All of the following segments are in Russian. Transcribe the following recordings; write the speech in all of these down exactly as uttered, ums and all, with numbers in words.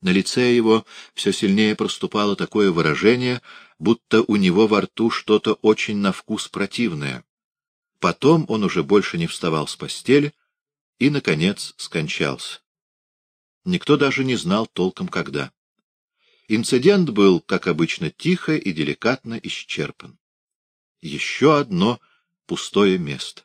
На лице его все сильнее проступало такое выражение, будто у него во рту что-то очень на вкус противное. Потом он уже больше не вставал с постели и, наконец, скончался. Никто даже не знал толком когда. Инцидент был, как обычно, тихо и деликатно исчерпан. Еще одно пустое место.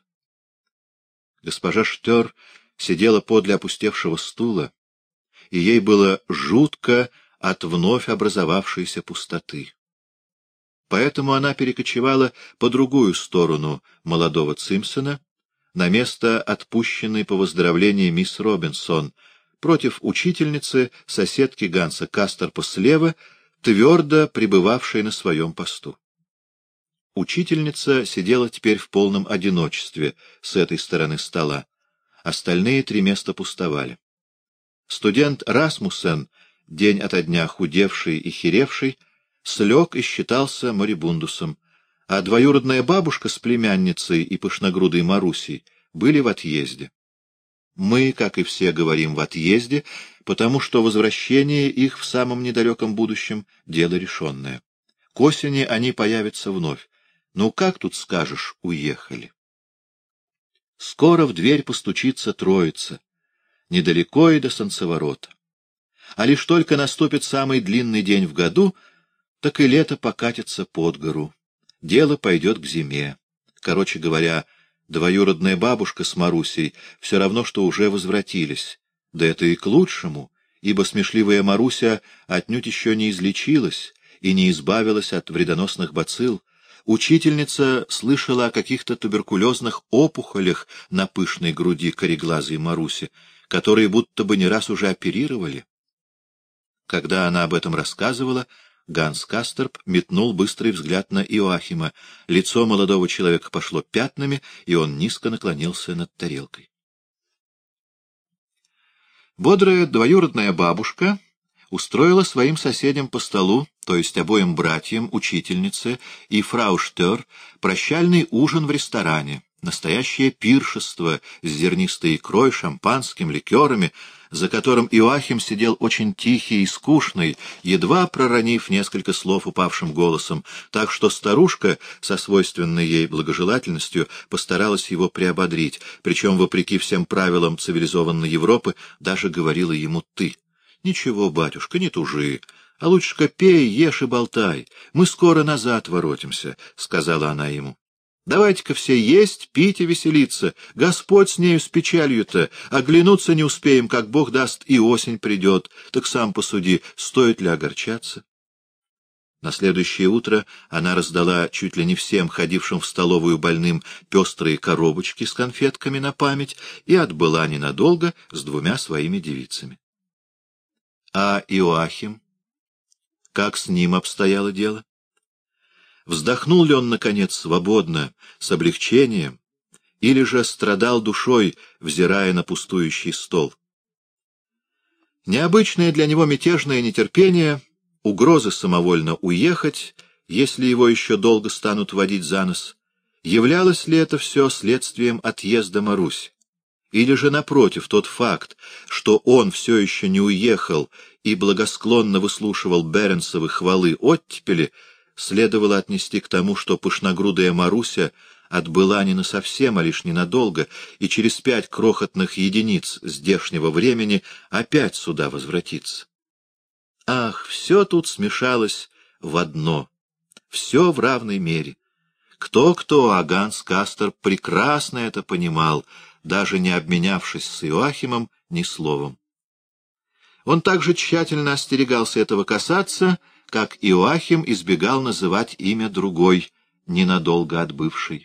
Госпожа Штёр сидела подле опустевшего стула, и ей было жутко от вновь образовавшейся пустоты. Поэтому она перекочевала по другую сторону молодого Цимпсона, на место отпущенной по выздоровлении мисс Робинсон, против учительницы, соседки Ганса Касторпа слева, твердо пребывавшей на своем посту. Учительница сидела теперь в полном одиночестве с этой стороны стола. Остальные три места пустовали. Студент Расмуссен, день ото дня худевший и херевший, слег и считался морибундусом, а двоюродная бабушка с племянницей и пышногрудой Марусей были в отъезде. Мы, как и все, говорим в отъезде, потому что возвращение их в самом недалеком будущем — дело решенное. К осени они появятся вновь. Ну, как тут скажешь, уехали. Скоро в дверь постучится троица, недалеко и до солнцеворота. А лишь только наступит самый длинный день в году, так и лето покатится под гору. Дело пойдет к зиме. Короче говоря, двоюродная бабушка с Марусей все равно, что уже возвратились. Да это и к лучшему, ибо смешливая Маруся отнюдь еще не излечилась и не избавилась от вредоносных бацилл. Учительница слышала о каких-то туберкулезных опухолях на пышной груди кореглазой Маруси, которые будто бы не раз уже оперировали. Когда она об этом рассказывала, Ганс Касторп метнул быстрый взгляд на Иоахима. Лицо молодого человека пошло пятнами, и он низко наклонился над тарелкой. Бодрая двоюродная бабушка устроила своим соседям по столу, то есть обоим братьям, учительнице и фрау Штёр, прощальный ужин в ресторане, настоящее пиршество с зернистой икрой, шампанским, ликерами, за которым Иоахим сидел очень тихий и скучный, едва проронив несколько слов упавшим голосом, так что старушка со свойственной ей благожелательностью постаралась его приободрить, причем, вопреки всем правилам цивилизованной Европы, даже говорила ему «ты». «Ничего, батюшка, не тужи, а лучше-ка пей, ешь и болтай, мы скоро назад воротимся», — сказала она ему. «Давайте-ка все есть, пить и веселиться. Господь с нею, с печалью-то. Оглянуться не успеем, как Бог даст, и осень придет. Так сам посуди, стоит ли огорчаться?» На следующее утро она раздала чуть ли не всем ходившим в столовую больным пестрые коробочки с конфетками на память и отбыла ненадолго с двумя своими девицами. А Иоахим? Как с ним обстояло дело? Вздохнул ли он, наконец, свободно, с облегчением, или же страдал душой, взирая на пустующий стол? Необычное для него мятежное нетерпение, угрозы самовольно уехать, если его еще долго станут водить за нос, являлось ли это все следствием отъезда Маруси? Или же, напротив, тот факт, что он все еще не уехал и благосклонно выслушивал Беренсовы хвалы оттепели, следовало отнести к тому, что пышногрудая Маруся отбыла не насовсем, а лишь ненадолго, и через пять крохотных единиц здешнего времени опять сюда возвратится. Ах, все тут смешалось в одно, все в равной мере. Кто-кто, а Ганс Касторп прекрасно это понимал, даже не обменявшись с Иоахимом ни словом. Он также тщательно остерегался этого касаться, как Иоахим избегал называть имя другой, ненадолго отбывшей.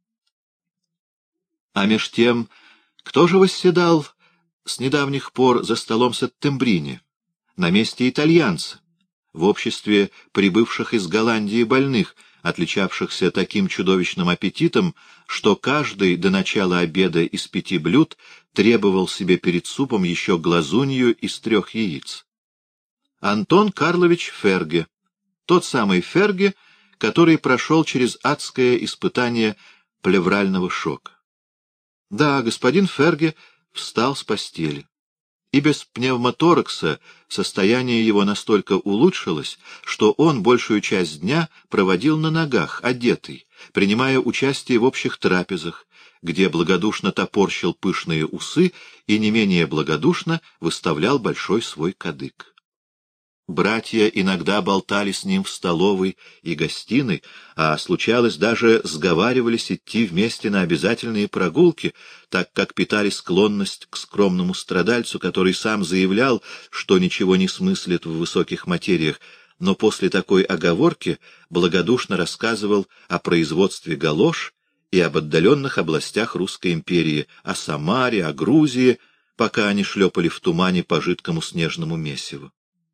А меж тем, кто же восседал с недавних пор за столом Сеттембрини, на месте итальянца, в обществе прибывших из Голландии больных, отличавшихся таким чудовищным аппетитом, что каждый до начала обеда из пяти блюд требовал себе перед супом еще глазунью из трех яиц? Антон Карлович Ферге, тот самый Ферге, который прошел через адское испытание плеврального шока. Да, господин Ферге встал с постели. и без пневмоторакса состояние его настолько улучшилось, что он большую часть дня проводил на ногах, одетый, принимая участие в общих трапезах, где благодушно топорщил пышные усы и не менее благодушно выставлял большой свой кадык. Братья иногда болтали с ним в столовой и гостиной, а случалось даже сговаривались идти вместе на обязательные прогулки, так как питали склонность к скромному страдальцу, который сам заявлял, что ничего не смыслит в высоких материях, но после такой оговорки благодушно рассказывал о производстве галош и об отдаленных областях Русской империи, о Самаре, о Грузии, пока они шлепали в тумане по жидкому снежному месиву.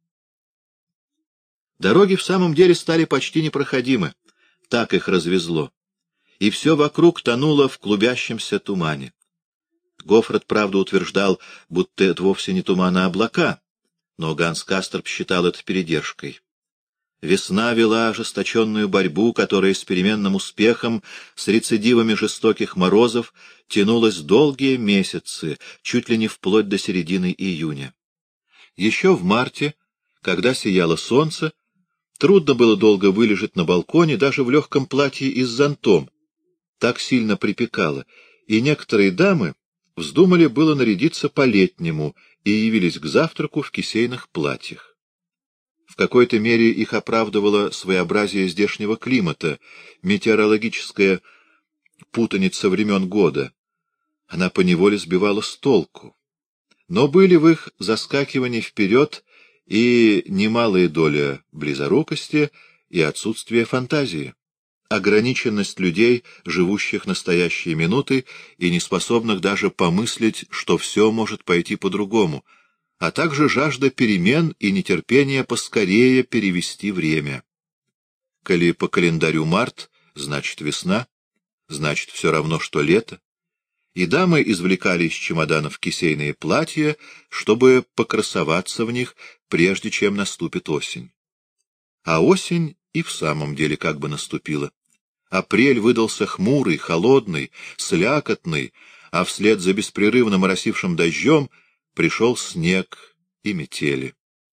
Дороги в самом деле стали почти непроходимы, так их развезло, и все вокруг тонуло в клубящемся тумане. Гофрат, правда, утверждал, будто это вовсе не туман, а облака, но Ганс Касторп считал это передержкой. Весна вела ожесточенную борьбу, которая с переменным успехом, с рецидивами жестоких морозов, тянулась долгие месяцы, чуть ли не вплоть до середины июня. Еще в марте, когда сияло солнце, трудно было долго вылежать на балконе, даже в легком платье и с зонтом. Так сильно припекало, и некоторые дамы вздумали было нарядиться по-летнему и явились к завтраку в кисейных платьях. В какой-то мере их оправдывало своеобразие здешнего климата, метеорологическая путаница времен года. Она поневоле сбивала с толку. Но были в их заскакивании вперед и немалая доля близорукости и отсутствие фантазии, ограниченность людей, живущих настоящей минутой и неспособных даже помыслить, что все может пойти по-другому, а также жажда перемен и нетерпение поскорее перевести время. Коли по календарю март, значит весна, значит все равно, что лето. И дамы извлекали из чемоданов кисейные платья, чтобы покрасоваться в них, прежде чем наступит осень. А осень и в самом деле как бы наступила. Апрель выдался хмурый, холодный, слякотный, а вслед за беспрерывно моросившим дождем пришел снег и метели.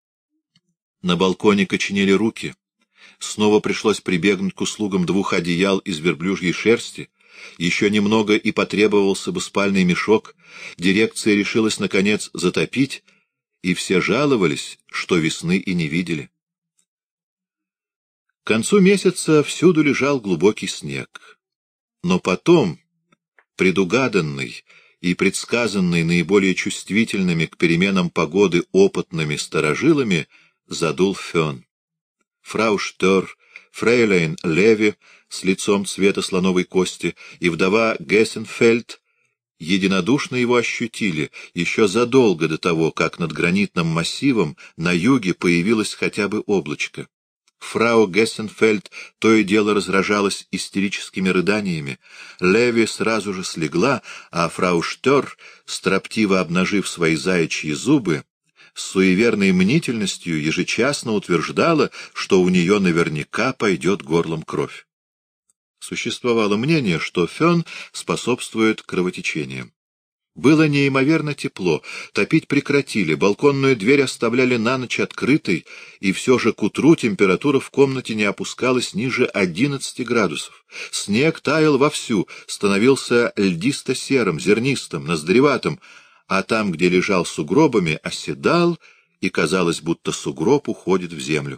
На балконе коченели руки. Снова пришлось прибегнуть к услугам двух одеял из верблюжьей шерсти. Еще немного и потребовался бы спальный мешок. Дирекция решилась, наконец, затопить, и все жаловались, что весны и не видели. К концу месяца всюду лежал глубокий снег. Но потом, предугаданный и предсказанный наиболее чувствительными к переменам погоды опытными старожилами, задул фен. Фрау Штёр, фрейлейн Леви с лицом цвета слоновой кости и вдова Гессенфельд единодушно его ощутили еще задолго до того, как над гранитным массивом на юге появилось хотя бы облачко. Фрау Гессенфельд то и дело разражалась истерическими рыданиями. Леви сразу же слегла, а фрау Штёр, строптиво обнажив свои заячьи зубы, с суеверной мнительностью ежечасно утверждала, что у нее наверняка пойдет горлом кровь. Существовало мнение, что фен способствует кровотечениям. Было неимоверно тепло, топить прекратили, балконную дверь оставляли на ночь открытой, и все же к утру температура в комнате не опускалась ниже одиннадцати градусов. Снег таял вовсю, становился льдисто-серым, зернистым, ноздреватым, а там, где лежал сугробами, оседал, и казалось, будто сугроб уходит в землю.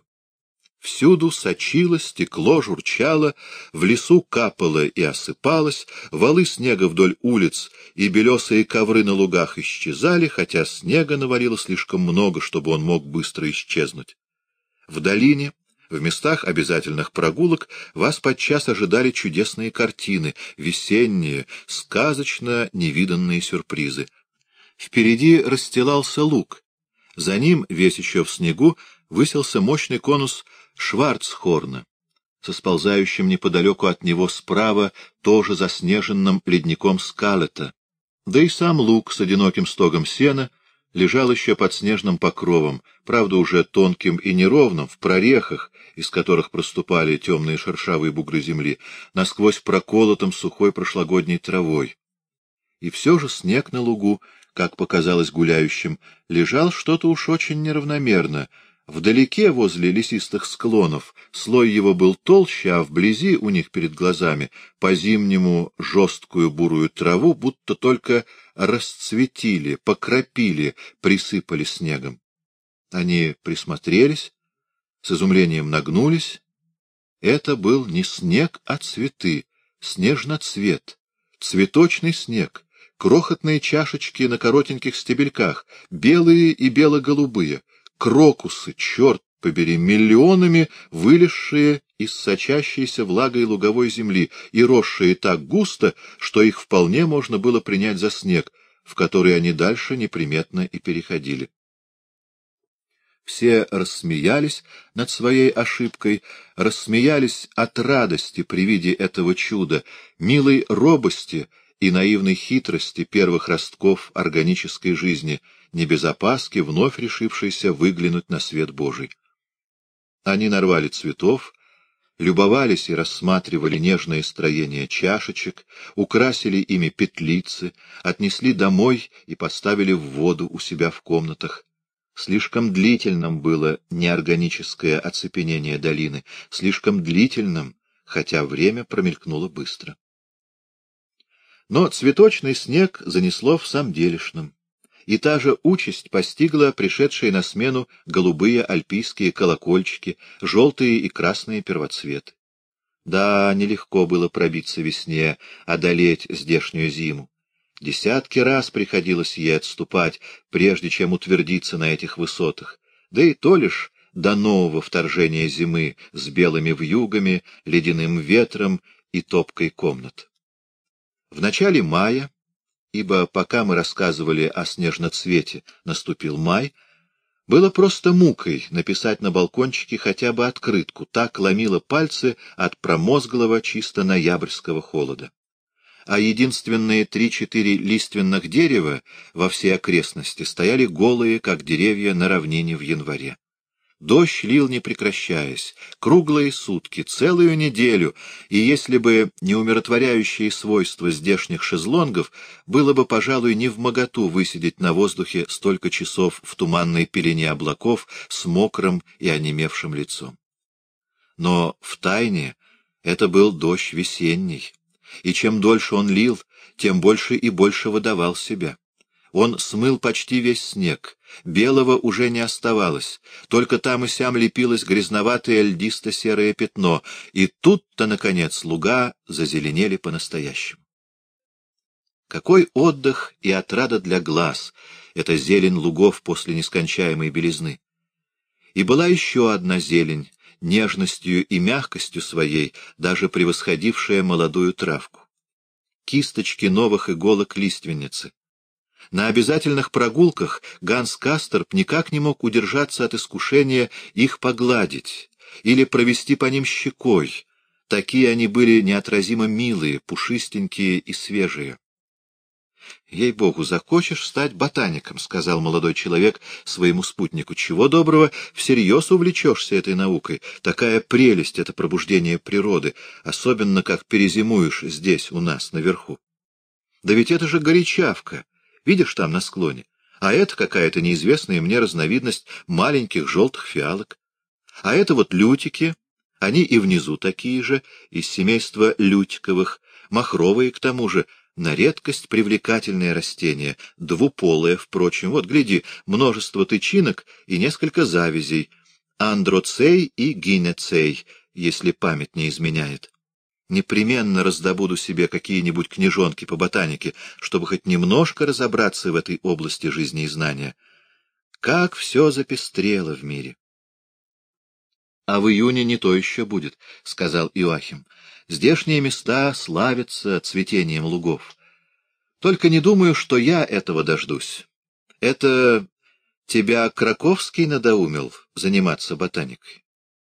Всюду сочило, стекло, журчало, в лесу капало и осыпалось, валы снега вдоль улиц и белесые ковры на лугах исчезали, хотя снега навалило слишком много, чтобы он мог быстро исчезнуть. В долине, в местах обязательных прогулок, вас подчас ожидали чудесные картины, весенние, сказочно невиданные сюрпризы. Впереди расстилался луг. За ним, весь еще в снегу, высился мощный конус Шварцхорна, со сползающим неподалеку от него справа тоже заснеженным ледником Скалета. Да и сам луг с одиноким стогом сена лежал еще под снежным покровом, правда уже тонким и неровным, в прорехах, из которых проступали темные шершавые бугры земли, насквозь проколотым сухой прошлогодней травой. И все же снег на лугу как показалось гуляющим, лежал что-то уж очень неравномерно. Вдалеке, возле лесистых склонов, слой его был толще, а вблизи у них перед глазами по-зимнему жесткую бурую траву будто только расцветили, покропили, присыпали снегом. Они присмотрелись, с изумлением нагнулись. Это был не снег, а цветы, снежноцвет, цветочный снег, крохотные чашечки на коротеньких стебельках, белые и бело-голубые, крокусы, черт побери, миллионами вылезшие из сочащейся влагой луговой земли и росшие так густо, что их вполне можно было принять за снег, в который они дальше неприметно и переходили. Все рассмеялись над своей ошибкой, рассмеялись от радости при виде этого чуда, милой робости и наивной хитрости первых ростков органической жизни, не без опаски вновь решившейся выглянуть на свет Божий. Они нарвали цветов, любовались и рассматривали нежное строение чашечек, украсили ими петлицы, отнесли домой и поставили в воду у себя в комнатах. Слишком длительным было неорганическое оцепенение долины, слишком длительным, хотя время промелькнуло быстро. Но цветочный снег занесло в самом делешном, и та же участь постигла пришедшие на смену голубые альпийские колокольчики, желтые и красные первоцветы. Да, нелегко было пробиться весне, одолеть здешнюю зиму. Десятки раз приходилось ей отступать, прежде чем утвердиться на этих высотах, да и то лишь до нового вторжения зимы с белыми вьюгами, ледяным ветром и топкой комнат. В начале мая, ибо пока мы рассказывали о снежноцвете, наступил май, было просто мукой написать на балкончике хотя бы открытку, так ломило пальцы от промозглого чисто ноябрьского холода. А единственные три-четыре лиственных дерева во всей окрестности стояли голые, как деревья на равнине в январе. Дождь лил не прекращаясь, круглые сутки, целую неделю, и если бы не умиротворяющие свойства здешних шезлонгов, было бы, пожалуй, невмоготу высидеть на воздухе столько часов в туманной пелене облаков с мокрым и онемевшим лицом. Но втайне это был дождь весенний, и чем дольше он лил, тем больше и больше выдавал себя. Он смыл почти весь снег, белого уже не оставалось, только там и сям лепилось грязноватое льдисто-серое пятно, и тут-то, наконец, луга зазеленели по-настоящему. Какой отдых и отрада для глаз эта зелень лугов после нескончаемой белизны! И была еще одна зелень, нежностью и мягкостью своей, даже превосходившая молодую травку. Кисточки новых иголок лиственницы. На обязательных прогулках Ганс Касторп никак не мог удержаться от искушения их погладить или провести по ним щекой. Такие они были неотразимо милые, пушистенькие и свежие. «Ей-богу, захочешь стать ботаником», — сказал молодой человек своему спутнику. «Чего доброго, всерьез увлечешься этой наукой. Такая прелесть — это пробуждение природы, особенно как перезимуешь здесь, у нас, наверху. Да ведь это же горячавка. Видишь там на склоне? А это какая-то неизвестная мне разновидность маленьких желтых фиалок. А это вот лютики, они и внизу такие же, из семейства лютиковых, махровые к тому же, на редкость привлекательное растение, двуполое, впрочем. Вот, гляди, множество тычинок и несколько завязей, андроцей и гинецей, если память не изменяет. Непременно раздобуду себе какие-нибудь книжонки по ботанике, чтобы хоть немножко разобраться в этой области жизни и знания. Как все запестрело в мире! — А в июне не то еще будет, — сказал Иоахим. — Здешние места славятся цветением лугов. Только не думаю, что я этого дождусь. Это тебя Краковский надоумил заниматься ботаникой?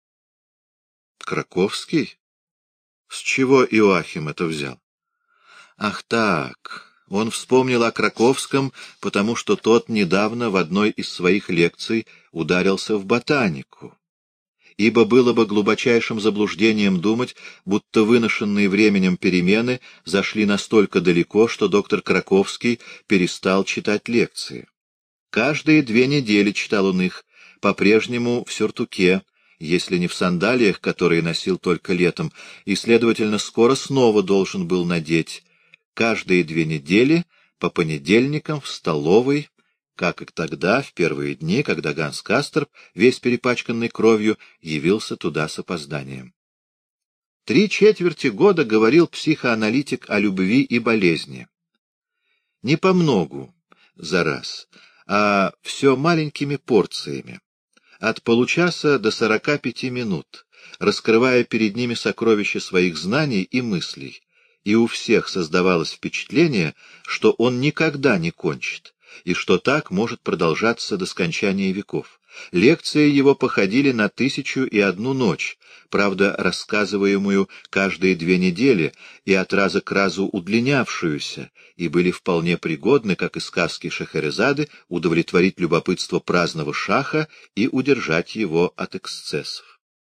— Краковский? С чего Иоахим это взял? Ах так, он вспомнил о Краковском, потому что тот недавно в одной из своих лекций ударился в ботанику. ибо было бы глубочайшим заблуждением думать, будто выношенные временем перемены зашли настолько далеко, что доктор Краковский перестал читать лекции. Каждые две недели читал он их, по-прежнему в сюртуке, если не в сандалиях, которые носил только летом, и, следовательно, скоро снова должен был надеть. Каждые две недели, по понедельникам, в столовой, как и тогда, в первые дни, когда Ганс Касторп, весь перепачканный кровью, явился туда с опозданием. Три четверти года говорил психоаналитик о любви и болезни. Не помногу за раз, а все маленькими порциями, от получаса до сорока пяти минут, раскрывая перед ними сокровища своих знаний и мыслей, и у всех создавалось впечатление, что он никогда не кончит, и что так может продолжаться до скончания веков. Лекции его походили на тысячу и одну ночь, правда, рассказываемую каждые две недели и от раза к разу удлинявшуюся, и были вполне пригодны, как и сказки Шахерезады, удовлетворить любопытство праздного шаха и удержать его от эксцессов.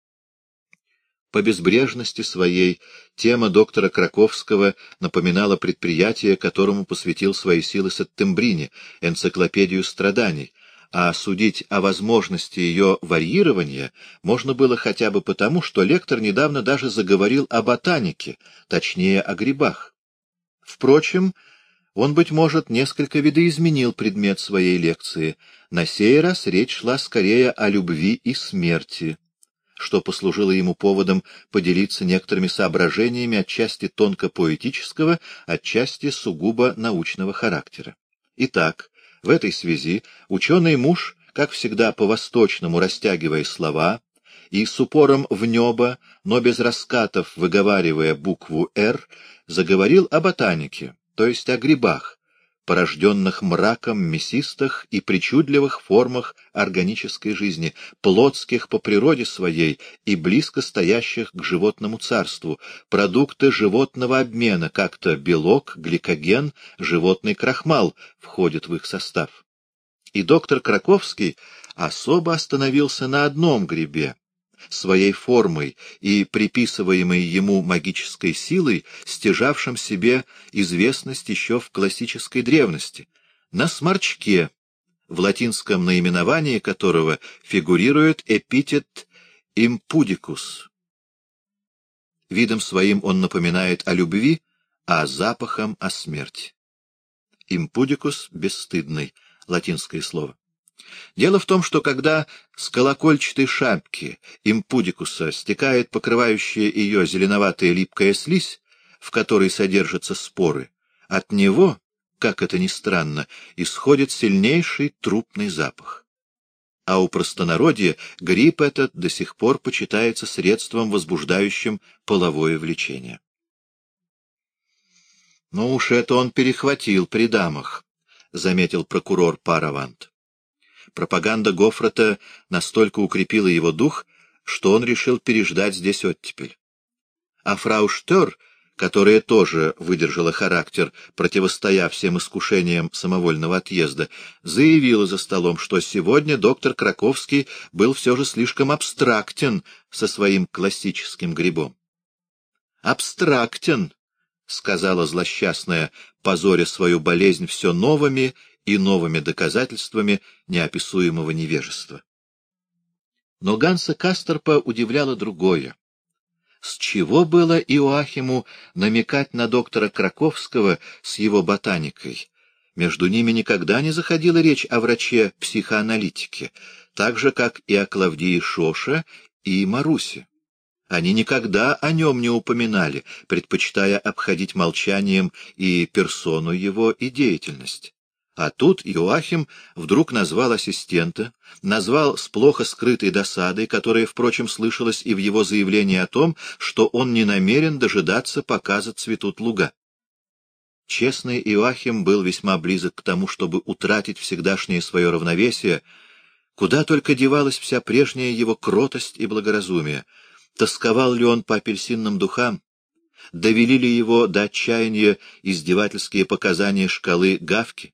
По безбрежности своей тема доктора Краковского напоминала предприятие, которому посвятил свои силы Сеттембрини, энциклопедию страданий, а судить о возможности ее варьирования можно было хотя бы потому, что лектор недавно даже заговорил о ботанике, точнее о грибах. Впрочем, он, быть может, несколько видоизменил предмет своей лекции. На сей раз речь шла скорее о любви и смерти, что послужило ему поводом поделиться некоторыми соображениями отчасти тонко-поэтического, отчасти сугубо научного характера. Итак, в этой связи ученый муж, как всегда по-восточному растягивая слова и с упором в небо, но без раскатов выговаривая букву «Р», заговорил о ботанике, то есть о грибах, порожденных мраком мясистых и причудливых формах органической жизни, плотских по природе своей и близко стоящих к животному царству, продукты животного обмена, как-то белок, гликоген, животный крахмал входят в их состав. И доктор Краковский особо остановился на одном грибе, своей формой и приписываемой ему магической силой, стяжавшим себе известность еще в классической древности, на сморчке, в латинском наименовании которого фигурирует эпитет импудикус. Видом своим он напоминает о любви, а запахом — о смерти. Импудикус — бесстыдный, латинское слово. Дело в том, что когда с колокольчатой шапки импудикуса стекает покрывающая ее зеленоватая липкая слизь, в которой содержатся споры, от него, как это ни странно, исходит сильнейший трупный запах. А у простонародья гриб этот до сих пор почитается средством, возбуждающим половое влечение. — Ну уж это он перехватил при дамах, — заметил прокурор Паравант. Пропаганда Гофрата настолько укрепила его дух, что он решил переждать здесь оттепель. А фрау Штёр, которая тоже выдержала характер, противостоя всем искушениям самовольного отъезда, заявила за столом, что сегодня доктор Краковский был все же слишком абстрактен со своим классическим грибом. «Абстрактен», — сказала злосчастная, позоря свою болезнь все новыми и новыми доказательствами неописуемого невежества. Но Ганса Касторпа удивляло другое. С чего было Иоахиму намекать на доктора Краковского с его ботаникой? Между ними никогда не заходила речь о враче-психоаналитике, так же, как и о Клавдии Шоше и Марусе. Они никогда о нем не упоминали, предпочитая обходить молчанием и персону его, и деятельность. А тут Иоахим вдруг назвал ассистента, назвал с плохо скрытой досадой, которая, впрочем, слышалась и в его заявлении о том, что он не намерен дожидаться, пока зацветут луга. Честный Иоахим был весьма близок к тому, чтобы утратить всегдашнее свое равновесие, куда только девалась вся прежняя его кротость и благоразумие. Тосковал ли он по апельсинным духам? Довели ли его до отчаяния издевательские показания шкалы Гавки?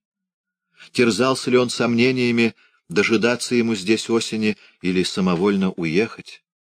Терзался ли он сомнениями, дожидаться ему здесь осени или самовольно уехать?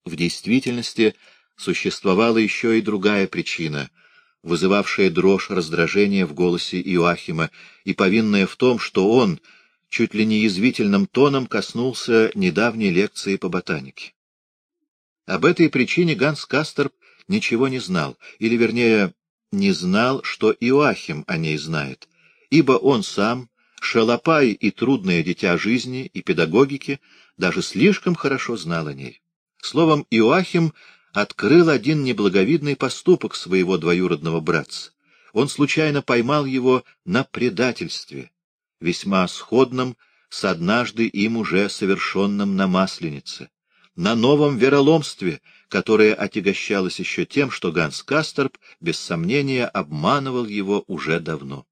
В действительности существовала еще и другая причина, вызывавшая дрожь раздражения в голосе Иоахима и повинная в том, что он чуть ли не язвительным тоном коснулся недавней лекции по ботанике. Об этой причине Ганс Касторп ничего не знал, или, вернее, не знал, что Иоахим о ней знает, ибо он сам, шалопай и трудное дитя жизни и педагогики, даже слишком хорошо знал о ней. Словом, Иоахим открыл один неблаговидный поступок своего двоюродного братца. Он случайно поймал его на предательстве, весьма сходном с однажды им уже совершенным на Масленице, на новом вероломстве, которое отягощалось еще тем, что Ганс Касторп, без сомнения, обманывал его уже давно.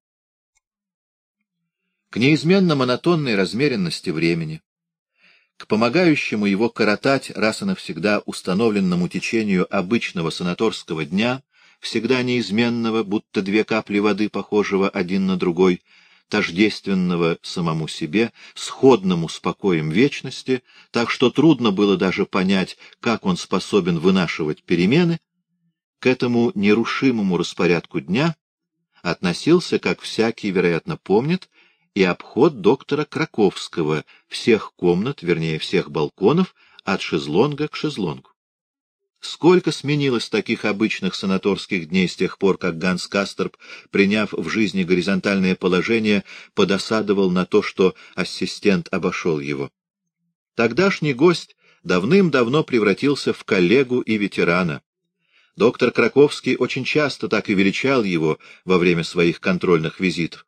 К неизменно монотонной размеренности времени, к помогающему его коротать раз и навсегда установленному течению обычного санаторского дня, всегда неизменного, будто две капли воды, похожего один на другой, тождественного самому себе, сходному с покоем вечности, так что трудно было даже понять, как он способен вынашивать перемены, к этому нерушимому распорядку дня относился, как всякий, вероятно, помнит, и обход доктора Краковского всех комнат, вернее, всех балконов, от шезлонга к шезлонгу. Сколько сменилось таких обычных санаторских дней с тех пор, как Ганс Касторп, приняв в жизни горизонтальное положение, подосадовал на то, что ассистент обошел его. Тогдашний гость давным-давно превратился в коллегу и ветерана. Доктор Краковский очень часто так и величал его во время своих контрольных визитов.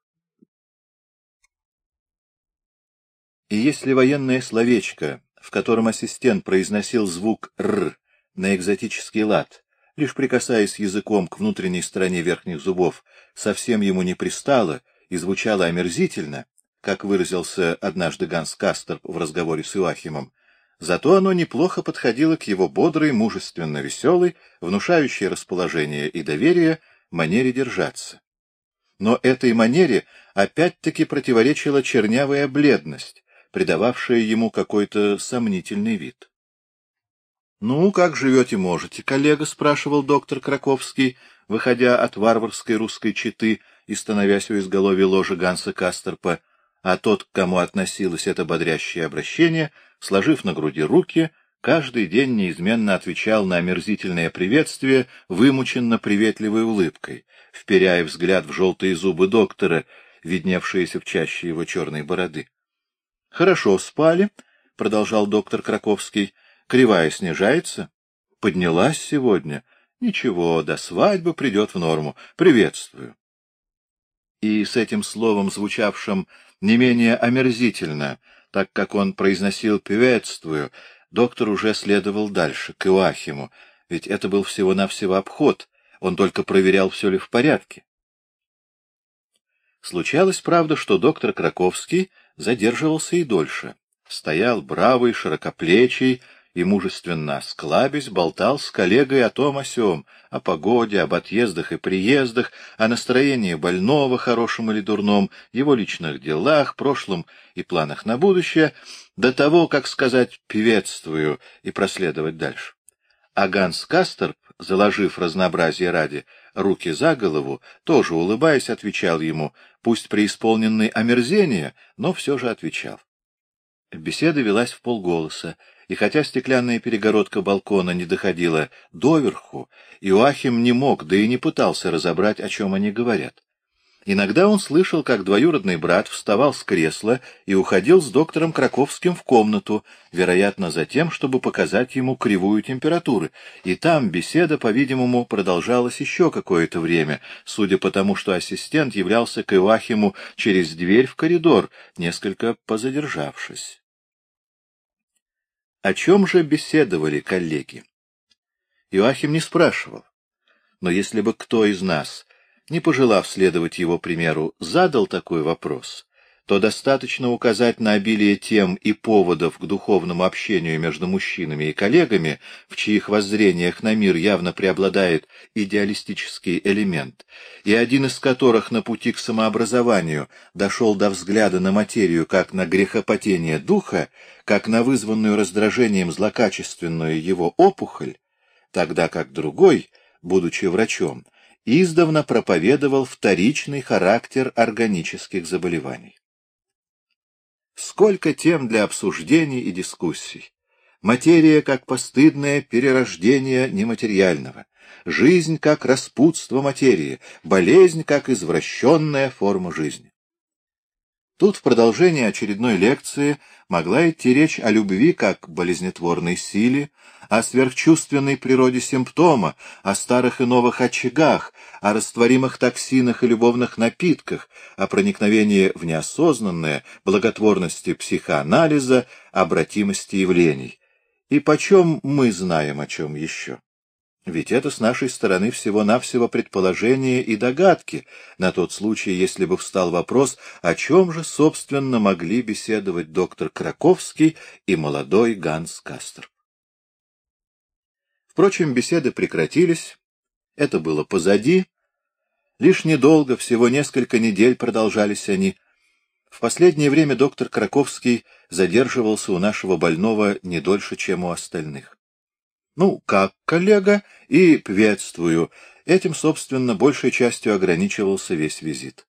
И если военное словечко, в котором ассистент произносил звук «р» на экзотический лад, лишь прикасаясь языком к внутренней стороне верхних зубов, совсем ему не пристало и звучало омерзительно, как выразился однажды Ганс Касторп в разговоре с Иоахимом, зато оно неплохо подходило к его бодрой, мужественно веселой, внушающей расположение и доверие манере держаться. Но этой манере опять-таки противоречила чернявая бледность, придававшая ему какой-то сомнительный вид. — Ну, как живете, можете, коллега? — спрашивал доктор Краковский, выходя от варварской русской четы и становясь у изголовья ложа Ганса Касторпа, а тот, к кому относилось это бодрящее обращение, сложив на груди руки, каждый день неизменно отвечал на омерзительное приветствие вымученно приветливой улыбкой, вперяя взгляд в желтые зубы доктора, видневшиеся в чаще его черной бороды. — Хорошо спали, — продолжал доктор Краковский. — Кривая снижается? — Поднялась сегодня. — Ничего, до свадьбы придет в норму. Приветствую. И с этим словом, звучавшим не менее омерзительно, так как он произносил «приветствую», доктор уже следовал дальше, к Иоахиму, ведь это был всего-навсего обход, он только проверял, все ли в порядке. Случалось, правда, что доктор Краковский задерживался и дольше. Стоял бравый, широкоплечий и, мужественно осклабясь, болтал с коллегой о том о сём, о погоде, об отъездах и приездах, о настроении больного, хорошем или дурном, его личных делах, прошлом и планах на будущее, до того, как сказать «приветствую» и проследовать дальше. А Ганс Касторп, заложив разнообразие ради руки за голову, тоже, улыбаясь, отвечал ему, пусть преисполненный омерзения, но все же отвечал. Беседа велась вполголоса, и хотя стеклянная перегородка балкона не доходила доверху, Иоахим не мог, да и не пытался разобрать, о чем они говорят. Иногда он слышал, как двоюродный брат вставал с кресла и уходил с доктором Краковским в комнату, вероятно, за тем, чтобы показать ему кривую температуры, и там беседа, по-видимому, продолжалась еще какое-то время, судя по тому, что ассистент являлся к Иоахиму через дверь в коридор, несколько позадержавшись. О чем же беседовали коллеги? Иоахим не спрашивал, но если бы кто из нас, не пожелав следовать его примеру, задал такой вопрос, то достаточно указать на обилие тем и поводов к духовному общению между мужчинами и коллегами, в чьих воззрениях на мир явно преобладает идеалистический элемент, и один из которых на пути к самообразованию дошел до взгляда на материю как на грехопотение духа, как на вызванную раздражением злокачественную его опухоль, тогда как другой, будучи врачом, издавна проповедовал вторичный характер органических заболеваний. Сколько тем для обсуждений и дискуссий! Материя как постыдное перерождение нематериального, жизнь как распутство материи, болезнь как извращенная форма жизни. Тут в продолжении очередной лекции могла идти речь о любви как болезнетворной силе, о сверхчувственной природе симптома, о старых и новых очагах, о растворимых токсинах и любовных напитках, о проникновении в неосознанное, благотворности психоанализа, обратимости явлений. И почем мы знаем о чем еще? Ведь это с нашей стороны всего-навсего предположения и догадки, на тот случай, если бы встал вопрос, о чем же, собственно, могли беседовать доктор Краковский и молодой Ганс Касторп. Впрочем, беседы прекратились, это было позади, лишь недолго, всего несколько недель продолжались они. В последнее время доктор Краковский задерживался у нашего больного не дольше, чем у остальных. Ну, как коллега, и приветствую. Этим, собственно, большей частью ограничивался весь визит.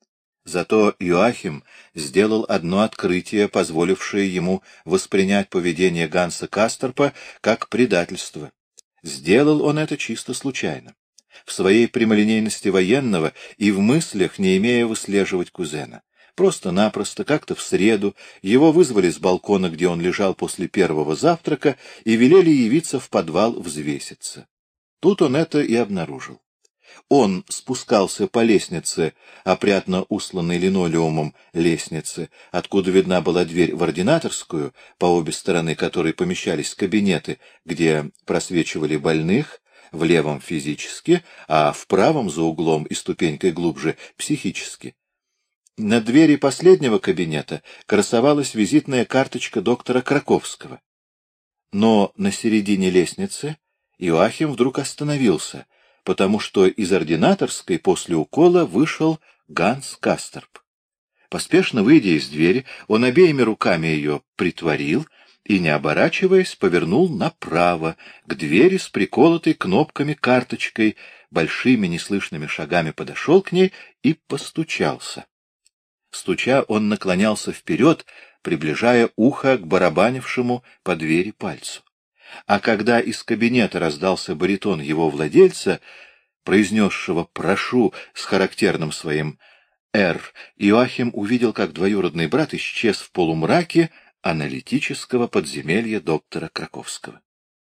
Зато Иоахим сделал одно открытие, позволившее ему воспринять поведение Ганса Касторпа как предательство. Сделал он это чисто случайно, в своей прямолинейности военного и в мыслях, не имея выслеживать кузена. Просто-напросто, как-то в среду, его вызвали с балкона, где он лежал после первого завтрака, и велели явиться в подвал взвеситься. Тут он это и обнаружил. Он спускался по лестнице, опрятно усланной линолеумом лестнице, откуда видна была дверь в ординаторскую, по обе стороны которой помещались кабинеты, где просвечивали больных, в левом физически, а в правом за углом и ступенькой глубже психически. На двери последнего кабинета красовалась визитная карточка доктора Краковского. Но на середине лестницы Иоахим вдруг остановился, потому что из ординаторской после укола вышел Ганс Касторп. Поспешно выйдя из двери, он обеими руками ее притворил и, не оборачиваясь, повернул направо, к двери с приколотой кнопками карточкой, большими неслышными шагами подошел к ней и постучался. Стуча, он наклонялся вперед, приближая ухо к барабанившему по двери пальцу. А когда из кабинета раздался баритон его владельца, произнесшего «прошу» с характерным своим «р», Иоахим увидел, как двоюродный брат исчез в полумраке аналитического подземелья доктора Краковского.